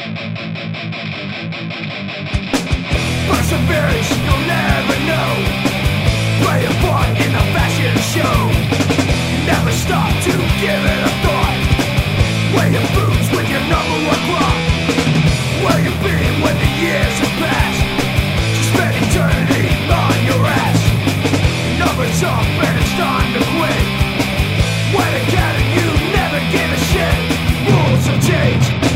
Perseverance, you'll never know. Play a part in the fashion show. Never stop to give it a thought. Wear your boots with your number one clock. Where you been when the years have passed? Just spend eternity on your ass. Numbers up and it's time to quit. When a cat and you never give a shit. Rules have changed.